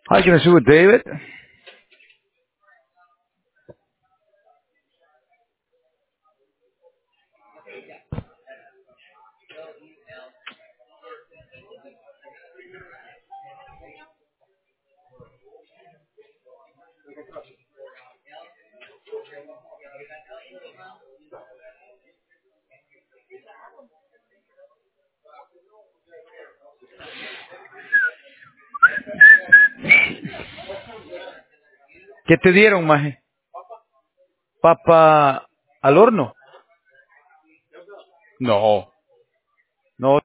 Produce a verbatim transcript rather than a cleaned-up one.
Hi, can I speak with David? ¿Qué te dieron, maje? ¿Papa al horno? No.